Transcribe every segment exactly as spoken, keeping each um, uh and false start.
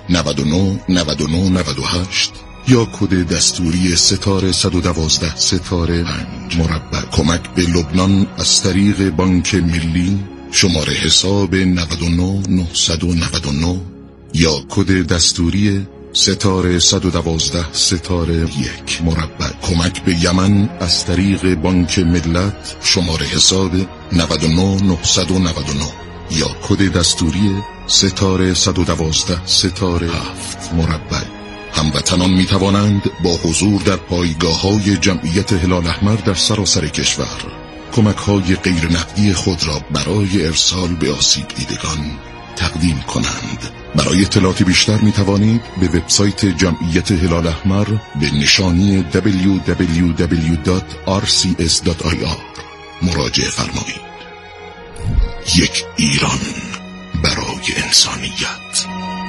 نود و نه نود و نه نود و هشت یا کد دستوری ستاره صد و دوازده ستاره پنج مربع. کمک به لبنان از طریق بانک ملی شماره حساب نود و نه نهصد و نود و نه یا کد دستوری ستاره صد و دوازده ستاره یک مربع. کمک به یمن از طریق بانک ملت شماره حساب نود و نه نهصد و نود و نه یا کد دستوری ستاره صد و دوازده ستاره هفت مربع. هموطنان می توانند با حضور در پایگاه‌های جمعیت هلال احمر در سراسر کشور کمک‌های غیر نقدی خود را برای ارسال به آسیب دیدگان تقدیم کنند. برای اطلاعات بیشتر می توانید به وبسایت جمعیت هلال احمر به نشانی دبلیو دبلیو دبلیو دات آر سی اس دات آی آر مراجعه فرمایید. یک ایران برای انسانیت.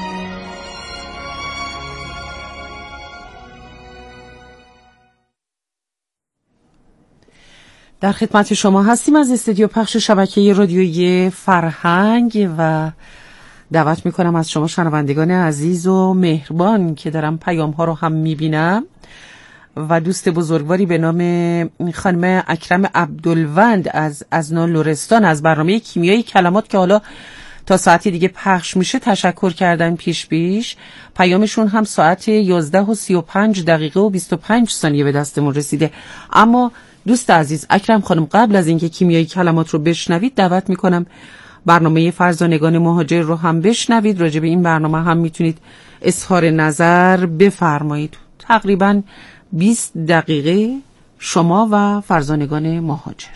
در خدمت شما هستیم از استودیو پخش شبکه رادیویی فرهنگ و دعوت میکنم از شما شنوندگان عزیز و مهربان که دارم پیام ها رو هم میبینم و دوست بزرگواری به نام خانم اکرم عبدالوند از ازنا لرستان از برنامه کیمیای کلمات که حالا تا ساعتی دیگه پخش میشه تشکر کردن پیش پیش. پیامشون هم ساعت یازده و سی و پنج دقیقه و بیست و پنج ثانیه به دستمون رسیده. اما دوست عزیز اکرم خانم، قبل از اینکه کیمیای کلمات رو بشنوید دعوت میکنم برنامه فرزانگان مهاجر رو هم بشنوید. راجع به این برنامه هم میتونید اظهار نظر بفرمایید. تقریباً بیست دقیقه شما و فرزانگان مهاجر.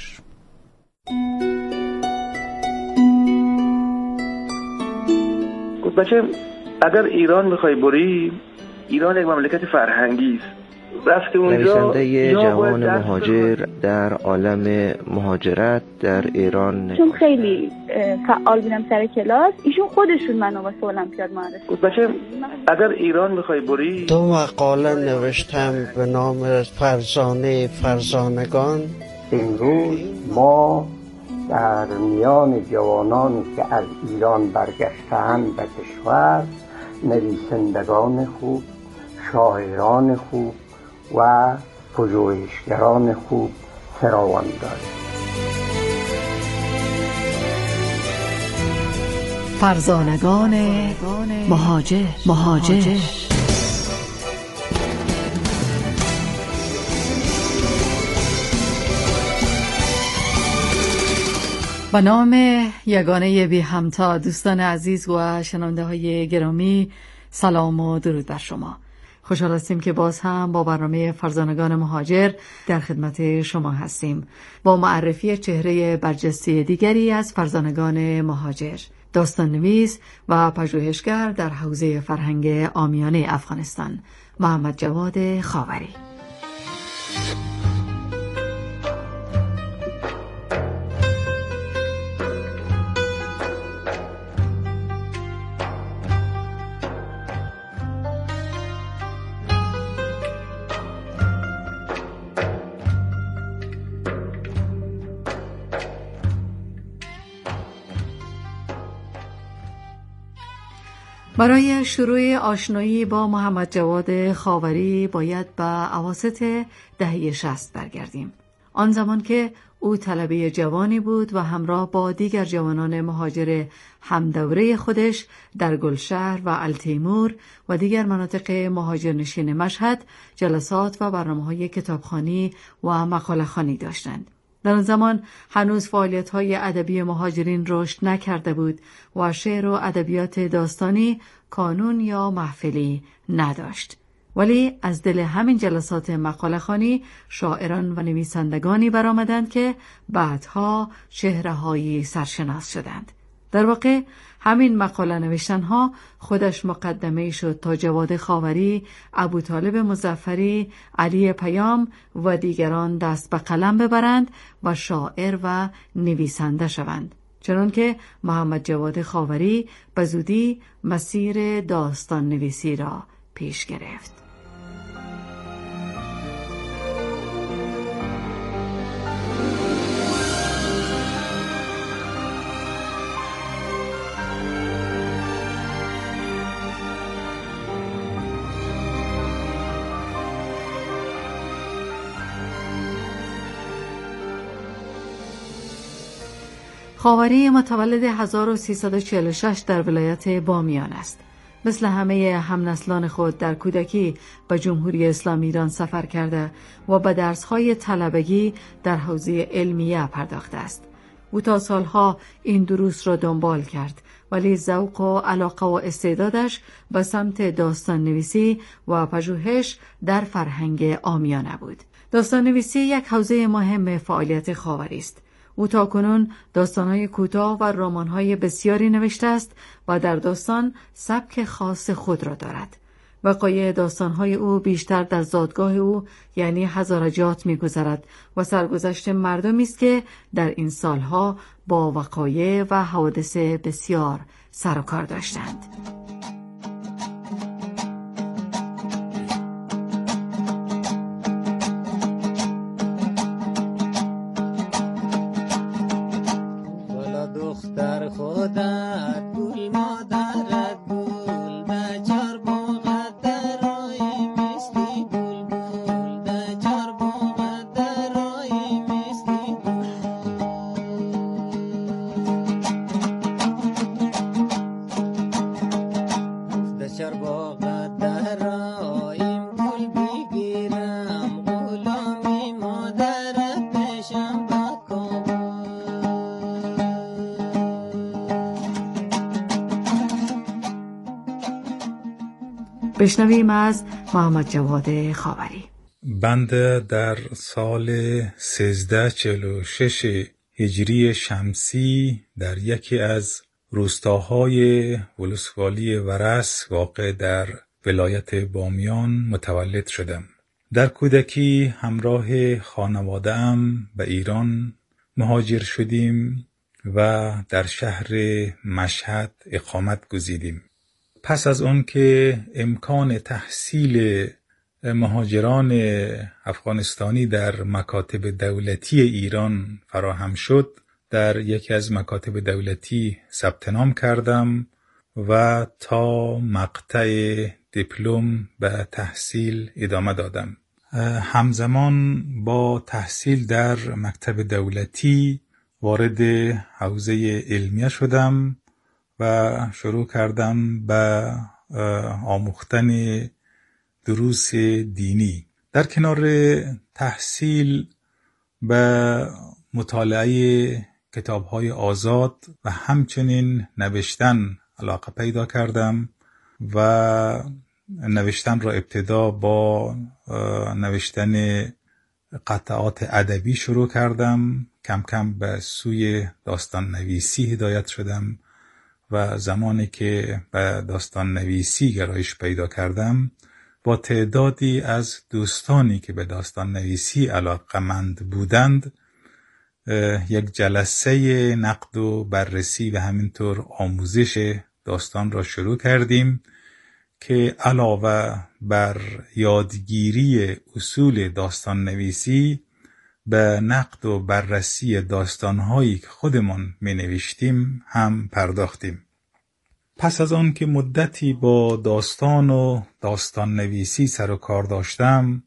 بچه اگر ایران میخوای بری، ایران یک مملکت فرهنگی است. رفته اونجا نویسنده جوان مهاجر در عالم مهاجرت در ایران، چون خیلی فعال بودم سر کلاس، ایشون خودشون منو واسه المپیاد معرفی. بچه اگر ایران میخوای بری، دو مقاله نوشتم به نام فرزانه فرزانگان. امروز ما در میان جوانانی که از ایران برگشتند به کشور نویسندگان خوب، شاعران خوب و پژوهشگران خوب فراوان داریم. فرزانگان مهاجر مهاجر با نام یگانه بی همتا. دوستان عزیز و شنونده های گرامی، سلام و درود بر شما. خوشحال هستیم که باز هم با برنامه فرزانگان مهاجر در خدمت شما هستیم با معرفی چهره برجسته دیگری از فرزانگان مهاجر، داستان نویس و پژوهشگر در حوزه فرهنگ عامیانه افغانستان، محمد جواد خاوری. برای شروع آشنایی با محمد جواد خاوری باید به اواسط دهه شصت برگردیم. آن زمان که او طلبه جوانی بود و همراه با دیگر جوانان مهاجر همدوره خودش در گلشهر و التیمور و دیگر مناطق مهاجرنشین مشهد جلسات و برنامه‌های کتابخوانی و مقاله‌خوانی داشتند. در آن زمان هنوز فعالیت‌های ادبی مهاجرین رشد نکرده بود و شعر و ادبیات داستانی کانون یا محفلی نداشت. ولی از دل همین جلسات مقاله‌خوانی شاعران و نویسندگانی برآمدند که بعدها چهره‌های سرشناس شدند. در واقع همین مقاله نوشتنها خودش مقدمه شد تا جواد خاوری، ابوطالب مظفری، علی پیام و دیگران دست به قلم ببرند و شاعر و نویسنده شوند. چنانکه محمد جواد خاوری به زودی مسیر داستان نویسی را پیش گرفت. خاوری متولد هزار و سیصد و چهل و شش در ولایت بامیان است. مثل همه همنسلان خود در کودکی به جمهوری اسلامی ایران سفر کرده و به درس‌های طلبگی در حوزه علمیه پرداخته است. او تا سالها این دروس را دنبال کرد، ولی ذوق و علاقه و استعدادش به سمت داستان نویسی و پژوهش در فرهنگ عامیانه بود. داستان نویسی یک حوزه مهم فعالیت خاوری است. او تاکنون داستان‌های کوتاه و رمان‌های بسیاری نوشته است و در داستان سبک خاص خود را دارد. وقایع داستان‌های او بیشتر در زادگاه او یعنی هزارجات می‌گذرد و سرگذشت مردمی است که در این سالها با وقایع و حوادث بسیار سر و کار داشتند. بشنویم از محمد جواد خاوری. بنده در سال سیزده و چهل و شش هجری شمسی در یکی از روستاهای ولسوالی ورس واقع در ولایت بامیان متولد شدم. در کودکی همراه خانواده‌ام به ایران مهاجر شدیم و در شهر مشهد اقامت گزیدیم. پس از آن که امکان تحصیل مهاجران افغانستانی در مکاتب دولتی ایران فراهم شد، در یکی از مکاتب دولتی ثبت نام کردم و تا مقطع دیپلم به تحصیل ادامه دادم. همزمان با تحصیل در مکتب دولتی وارد حوزه علمیه شدم و شروع کردم به آموختن دروس دینی. در کنار تحصیل به مطالعه کتاب‌های آزاد و همچنین نوشتن علاقه پیدا کردم و نوشتن را ابتدا با نوشتن قطعات ادبی شروع کردم. کم کم به سوی داستان نویسی هدایت شدم و زمانی که به داستان نویسی گرایش پیدا کردم با تعدادی از دوستانی که به داستان نویسی علاقه‌مند بودند یک جلسه نقد و بررسی و همینطور آموزش داستان را شروع کردیم که علاوه بر یادگیری اصول داستان نویسی به نقد و بررسی داستان‌هایی که خودمان می‌نوشتیم هم پرداختیم. پس از آن که مدتی با داستان و داستان نویسی سر و کار داشتم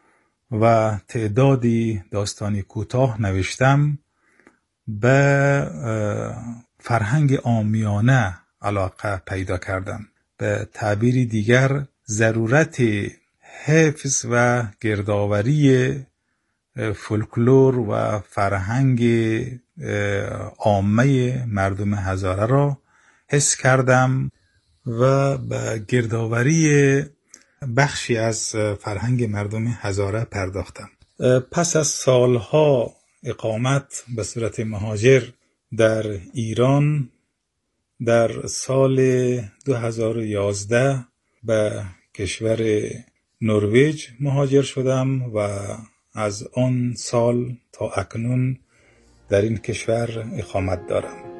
و تعدادی داستانی کوتاه نوشتم، به فرهنگ عامیانه علاقه پیدا کردم. به تعبیری دیگر ضرورت حفظ و گردآوری فولکلور و فرهنگ عامه مردم هزاره را حس کردم و به گردآوری بخشی از فرهنگ مردم هزاره پرداختم. پس از سالها اقامت به صورت مهاجر در ایران در سال دو هزار و یازده به کشور نروژ مهاجر شدم و از آن سال تا اکنون در این کشور اقامت دارم.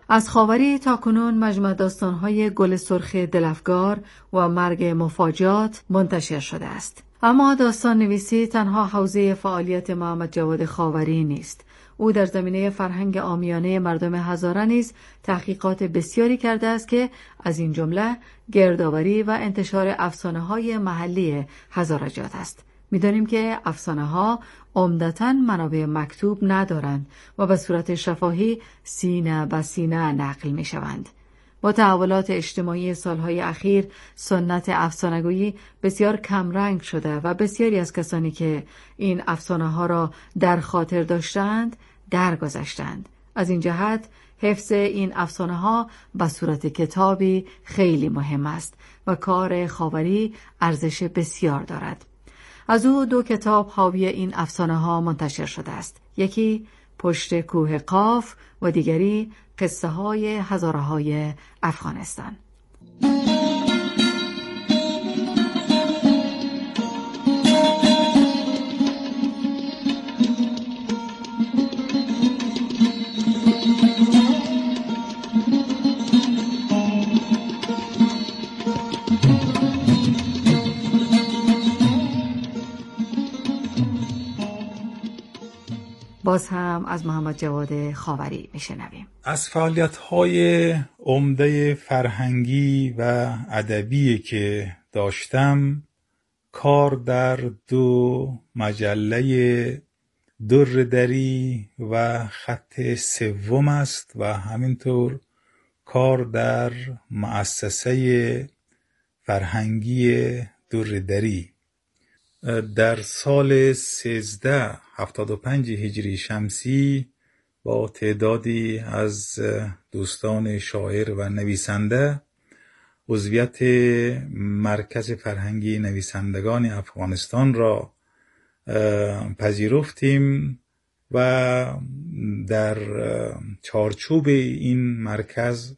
از خاوری تا کنون مجموع داستان‌های گل سرخ دلفگار و مرگ مفاجات منتشر شده است. اما داستان نویسی تنها حوزه فعالیت محمد جواد خاوری نیست. او در زمینه فرهنگ عامیانه مردم هزاره نیز تحقیقات بسیاری کرده است که از این جمله گردآوری و انتشار افسانه‌های محلی هزارجات است. می‌دانیم که افسانه‌ها عمدتاً منابع مکتوب ندارند و به صورت شفاهی سینه به سینه نقل می‌شوند. با تحولات اجتماعی سالهای اخیر سنت افسانه‌گویی بسیار کمرنگ شده و بسیاری از کسانی که این افسانه‌ها را در خاطر داشتند درگذشتند. از این جهت حفظ این افسانه‌ها به صورت کتابی خیلی مهم است و کار خاوری ارزش بسیار دارد. از او دو کتاب حاوی این افسانه‌ها منتشر شده است. یکی پشت کوه قاف و دیگری قصه های هزاره های افغانستان. باز هم از محمد جواد خاوری میشنویم. از فعالیت‌های عمده فرهنگی و ادبی که داشتم کار در دو مجله در دری و خط سوم است و همینطور کار در مؤسسه فرهنگی در دری. در سال سیزده هفتاد و پنج هجری شمسی با تعدادی از دوستان شاعر و نویسنده عضویت مرکز فرهنگی نویسندگان افغانستان را پذیرفتیم و در چارچوب این مرکز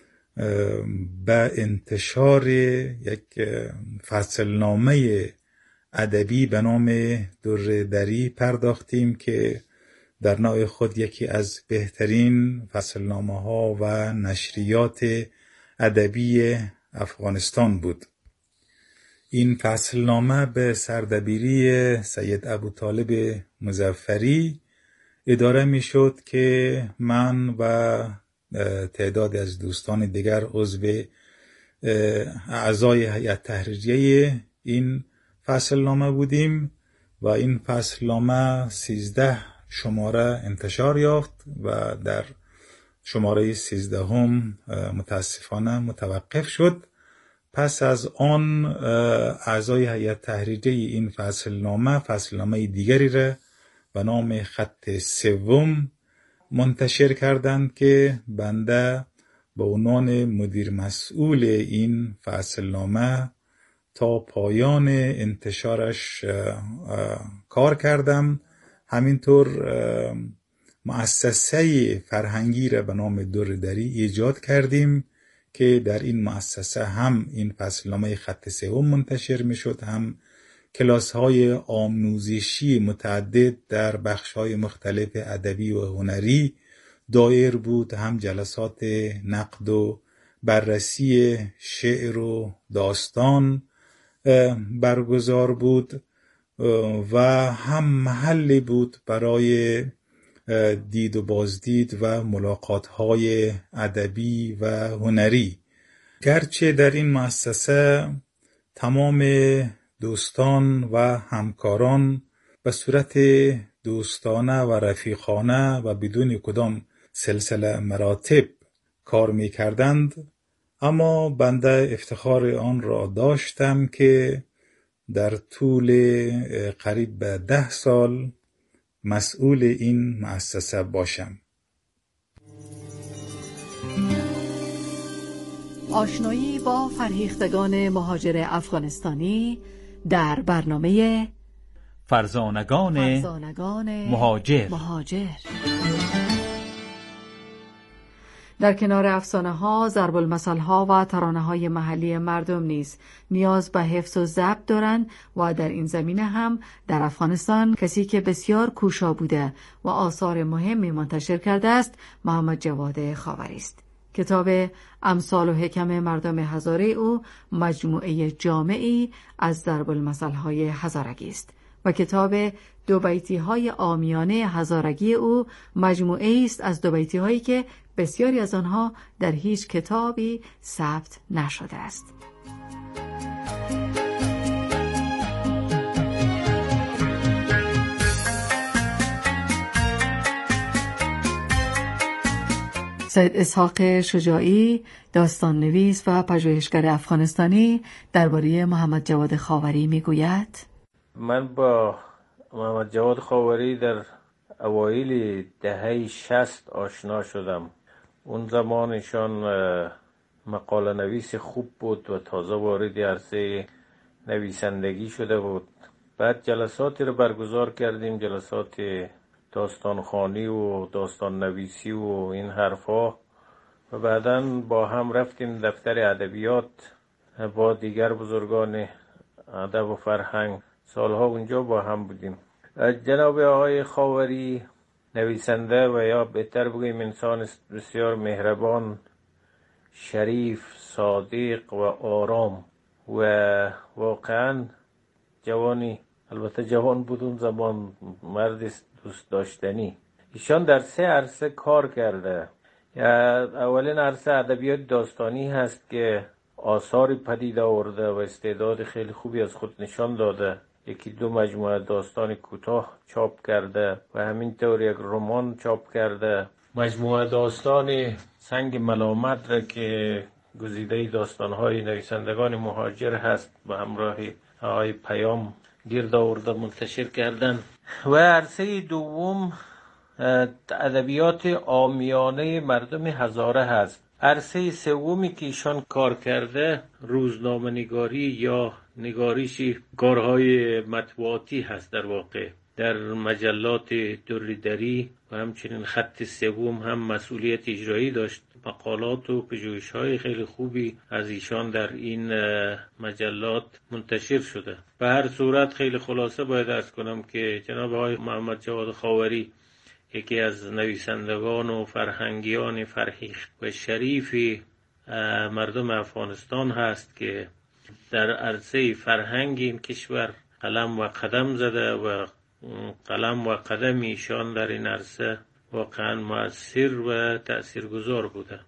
به انتشار یک فصلنامه ادبی به نام در دری پرداختیم که در نوع خود یکی از بهترین فصلنامه ها و نشریات ادبی افغانستان بود. این فصلنامه به سردبیری سید ابوطالب مظفری اداره می شد که من و تعداد از دوستان دیگر عضو اعضای هیئت تحریریه این فصلنامه بودیم و این فصلنامه سیزده شماره انتشار یافت و در شماره سیزدهم متاسفانه متوقف شد. پس از آن اعضای هیئت تحریریه این فصلنامه فصلنامه دیگری را به نام خط سوم منتشر کردند که بنده به عنوان مدیر مسئول این فصلنامه تا پایان انتشارش کار کردم. همینطور مؤسسه فرهنگی را به نام در دری ایجاد کردیم که در این مؤسسه هم این فصلنامه خط سوم منتشر می شد، هم کلاس های آموزشی متعدد در بخش های مختلف ادبی و هنری دایر بود، هم جلسات نقد و بررسی شعر و داستان برگزار بود و هم محلی بود برای دید و بازدید و ملاقات‌های ادبی و هنری. گرچه در این مؤسسه تمام دوستان و همکاران به صورت دوستانه و رفیقانه و بدون کدام سلسله مراتب کار می کردند، اما بنده افتخار آن را داشتم که در طول قریب به ده سال مسئول این مؤسسه باشم. آشنایی با فرهیختگان مهاجر افغانستانی در برنامه فرزانگان, فرزانگان مهاجر. مهاجر در کنار افسانه ها، ضرب المثل ها و ترانه های محلی مردم نیز نیاز به حفظ و ضبط دارند و در این زمینه هم در افغانستان کسی که بسیار کوشا بوده و آثار مهمی منتشر کرده است محمد جواد خاوری است. کتاب امثال و حکم مردم هزاره او مجموعه جامعی از ضرب المثل های هزارگی است و کتاب دو بیتی های عامیانه هزارگی او مجموعه است از دو بیتی هایی که بسیاری از آنها در هیچ کتابی ثبت نشده است. سید اسحاق شجاعی، داستان نویس و پژوهشگر افغانستانی، درباره محمد جواد خاوری میگوید: من با محمد جواد خاوری در اوایل دهه شصت آشنا شدم. اون زمان ایشان مقاله نویس خوب بود و تازه وارد عرصه نویسندگی شده بود. بعد جلساتی رو برگزار کردیم، جلسات داستان خوانی و داستان نویسی و این حرفا، و بعداً با هم رفتیم دفتر ادبیات با دیگر بزرگان ادب و فرهنگ. سالها اونجا با هم بودیم. جناب آقای خاوری نویسنده و یا بهتر بگویم انسان بسیار مهربان، شریف، صادق و آرام و واقعاً جوانی، البته جوان بود اون زمان، مرد دوست داشتنی. ایشان در سه عرصه کار کرده. اولین عرصه ادبیات داستانی هست که آثاری پدید آورده و استعداد خیلی خوبی از خود نشان داده. یکی دو مجموعه داستان کوتاه چاپ کرده و همینطور یک رمان چاپ کرده. مجموعه داستان سنگ ملامت را که گزیده داستان‌های نویسندگان مهاجر هست به همراه آقای پیام گرد آورده منتشر کردن. و عرصه دوم ادبیات عامیانه مردم هزاره هست. عرصه سومی که ایشان کار کرده روزنامه نگاری یا نگاریشی کارهای مطبوعاتی هست. در واقع در مجلات دردری و همچنین خط سوم هم مسئولیت اجرایی داشت. مقالات و پژوهش‌های خیلی خوبی از ایشان در این مجلات منتشر شده. به هر صورت خیلی خلاصه باید عرض کنم که جناب آقای محمد جواد خاوری یکی از نویسندگان و فرهنگیان فرهیخت و شریف مردم افغانستان هست که در عرصه فرهنگ این کشور قلم و قدم زده و قلم و قدم ایشان در این عرصه واقعا مؤثر و تأثیرگذار بوده.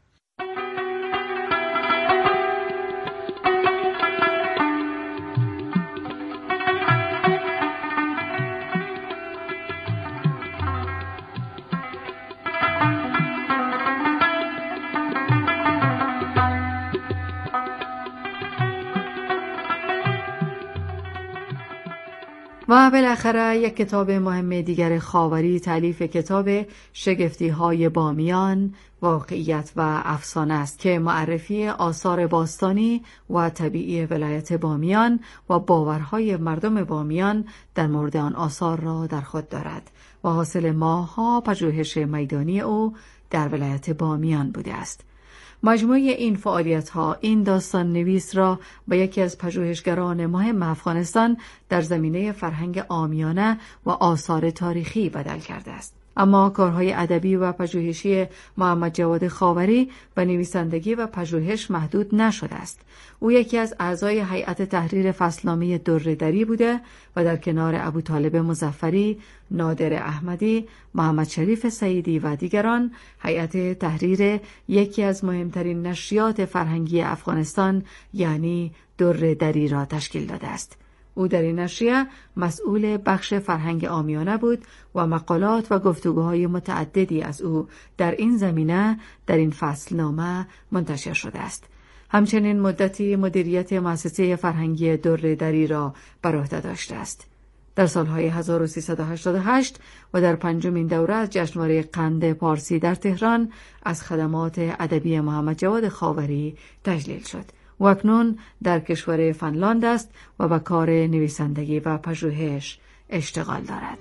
و بالاخره یک کتاب مهم دیگر خاوری، تالیف کتاب شگفتی های بامیان، واقعیت و افسانه است که معرفی آثار باستانی و طبیعی ولایت بامیان و باورهای مردم بامیان در مورد آن آثار را در خود دارد و حاصل ماه‌ها پژوهش میدانی او در ولایت بامیان بوده است. مجموعه این فعالیت‌ها این داستان نویس را به یکی از پژوهشگران مهم افغانستان در زمینه فرهنگ عامیانه و آثار تاریخی بدل کرده است. اما کارهای ادبی و پژوهشی محمد جواد خاوری به نویسندگی و پژوهش محدود نشده است. او یکی از اعضای هیئت تحریر فصلنامه دردری بوده و در کنار ابوطالب مظفری، نادر احمدی، محمد شریف سعیدی و دیگران هیئت تحریر یکی از مهمترین نشریات فرهنگی افغانستان یعنی دردری را تشکیل داده است. او در این نشریه مسئول بخش فرهنگ عامیانه بود و مقالات و گفتگوهای متعددی از او در این زمینه در این فصلنامه منتشر شده است. همچنین مدتی مدیریت مؤسسه فرهنگی دردری را بر عهده داشته است. در سالهای هزار و سیصد و هشتاد و هشت و در پنجمین دوره از جشنواره قند پارسی در تهران از خدمات ادبی محمد جواد خاوری تجلیل شد. و اکنون در کشور فنلاند است و به کار نویسندگی و پژوهش اشتغال دارد.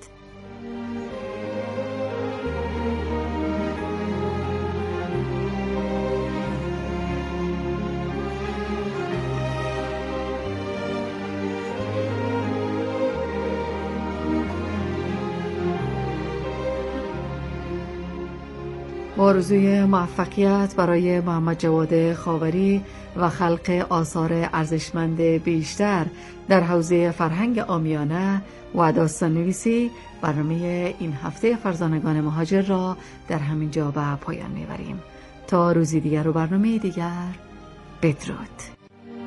با آرزوی موفقیت برای محمد جواد خاوری و خلق آثار ارزشمند بیشتر در حوزه فرهنگ عامیانه و داستان نویسی، برنامه این هفته فرزانگان مهاجر را در همین جا به پایان میبریم. تا روزی دیگر و برنامه دیگر، بدرود.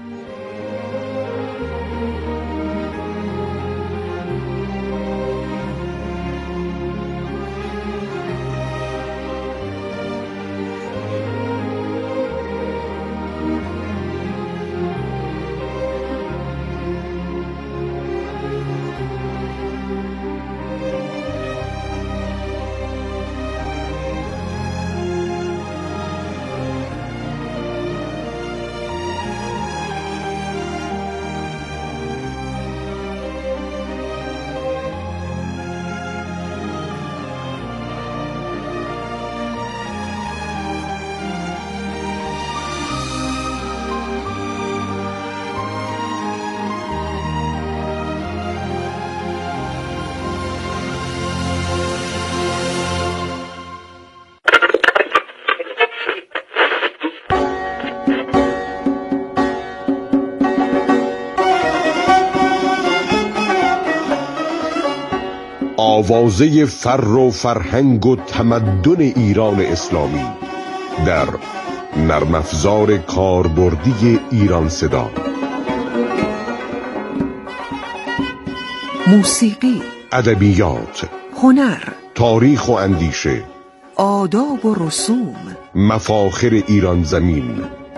آوازه فر و فرهنگ و تمدن ایران اسلامی در نرم افزار کاربردی ایران صدا. موسیقی، ادبیات، هنر، تاریخ و اندیشه، آداب و رسوم، مفاخر ایران زمین.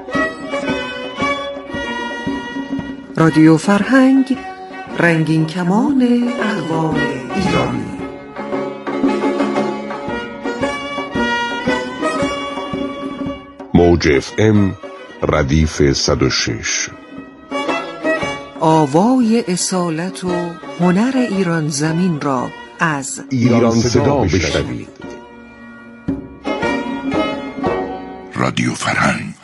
رادیو فرهنگ، رنگین کمان اقوام ایرانی. موج اف ام ردیف صد و شش. آوای اصالت و هنر ایران زمین را از ایران صدا بشنوید. رادیو فرهنگ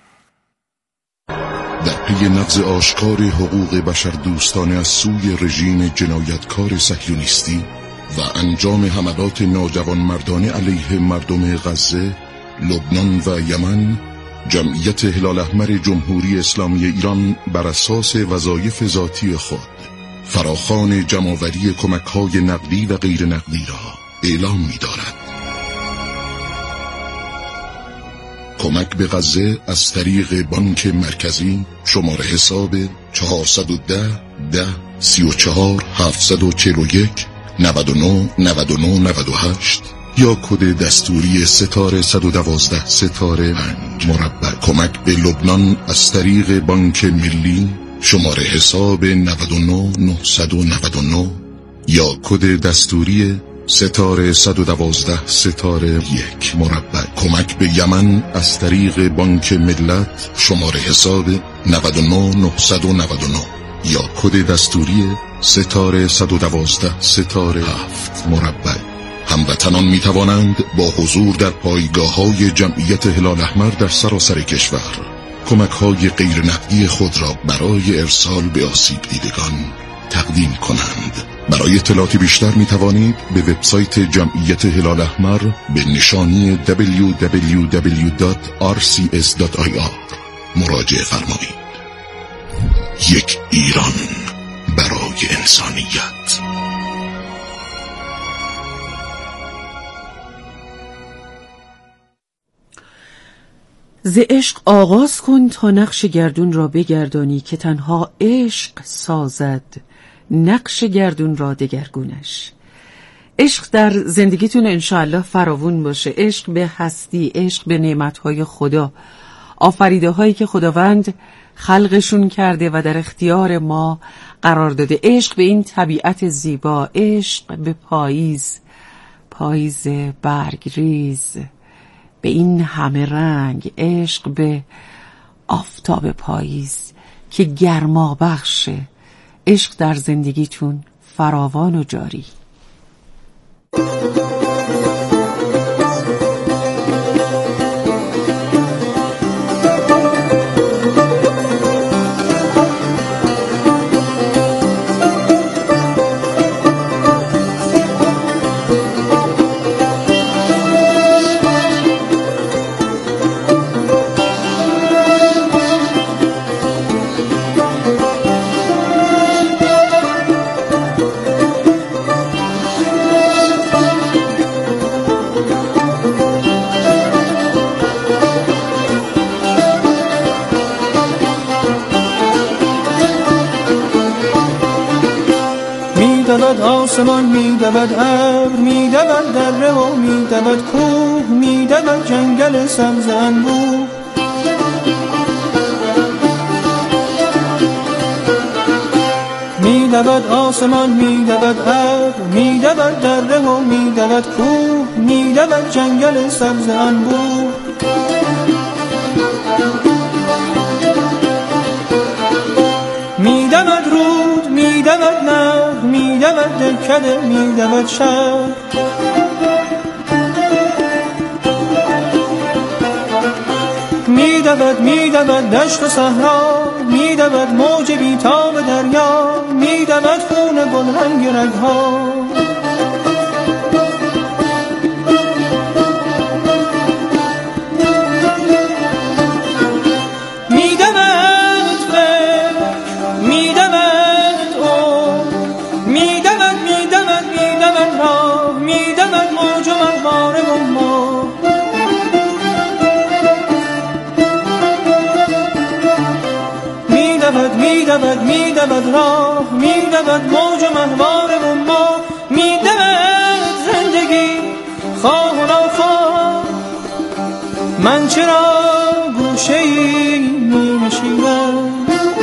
در پی نقض آشکار حقوق بشر دوستانه از سوی رژیم جنایتکار صهیونیستی و انجام حملات ناجوانمردانه علیه مردم غزه، لبنان و یمن، جمعیت هلال احمر جمهوری اسلامی ایران بر اساس وظایف ذاتی خود فراخوان جمع‌آوری کمک‌های نقدی و غیر نقدی را اعلام می‌دارد. کمک به غزه از طریق بانک مرکزی شماره حساب چهارصد و ده ده سی و چهار هفتصد و چهل و یک نود و نه نود و نه نود و هشت یا کد دستوری ستاره صد و دوازده ستاره پنج مربع. کمک به لبنان از طریق بانک ملی شماره حساب نود و نه نهصد و نود و نه یا کد دستوری ستاره صد و دوازده ستاره یک مربع. کمک به یمن از طریق بانک ملت شماره حساب نود و نه نهصد و نود و نه یا کد دستوری ستاره صد و دوازده ستاره هفت مربع. هموطنان می توانند با حضور در پایگاه‌های جمعیت هلال احمر در سراسر کشور کمک‌های غیر نقدی خود را برای ارسال به آسیب دیدگان تقدیم کنند. برای اطلاعات بیشتر می توانید به وبسایت جمعیت هلال احمر به نشانی دبلیو دبلیو دبلیو دات آر سی اس دات آی آر مراجعه فرمایید. یک ایران برای انسانیت. ز عشق آغاز کن تا نقش گردون را بگردانی که تنها عشق سازد نقش گردون را دگرگونش. عشق در زندگیتون انشاءالله فراوون باشه. عشق به هستی، عشق به نعمتهای خدا، آفریده هایی که خداوند خلقشون کرده و در اختیار ما قرار داده. عشق به این طبیعت زیبا، عشق به پاییز، پاییز برگریز، به این همه رنگ، عشق به آفتاب پاییز که گرما بخشه. عشق در زندگیتون فراوان و جاری. آسمان میدود ابر، میدود دره و میدود کوه، میدود جنگل سبز انبوه. میدود آسمان میدود ابر، میدود دره و میدود کوه، میدود جنگل سبز انبوه. میدود رود میدود نهر، میدود دکده میدود شهر. میدود میدود دشت و صحرا، میدود موج بیتاب دریا، میدود خون گلرنگ رگها. میدود میدود راه، میدود موج و مهوار و ما، میدود زندگی خواه و ناخواه. من چرا گوشه ای می نشینم؟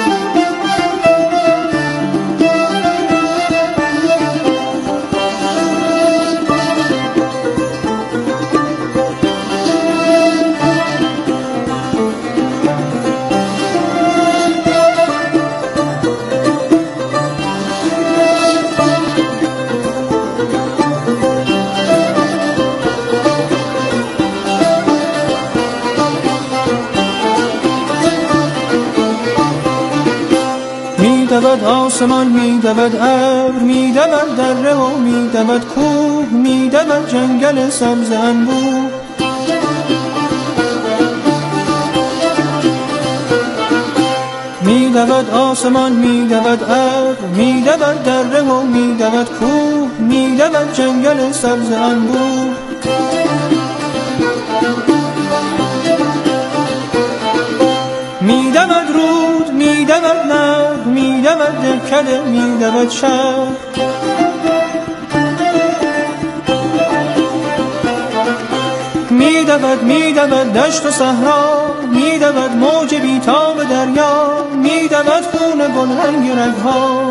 میدود آسمان میدود ابر، میدود دره و میدود کوه، میدود جنگل سبز انبوه. میدود آسمان میدود ابر، میدود دره و میدود کوه، میدود جنگل سبز انبوه. میدود رود میدود نهر، میدود دکده میدود شهر. میدود میدود دشت و صحرا، میدود موج بیتاب دریا، میدود خون گلرنگ رگها.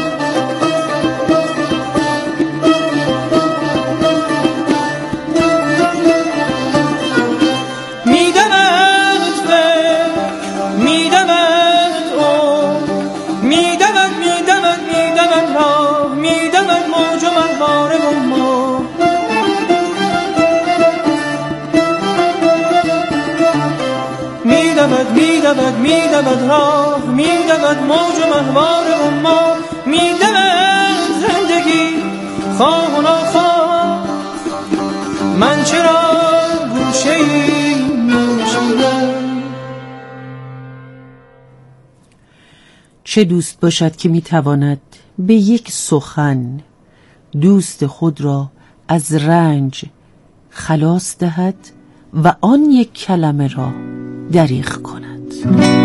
میدود میدود راه، میدود موج و مهوار و ما، میدود زندگی خواه و ناخواه. من چرا گوشه ای می نشینم؟ چه دوست باشد که میتواند به یک سخن دوست خود را از رنج خلاص دهد و آن یک کلمه را دریغ کند.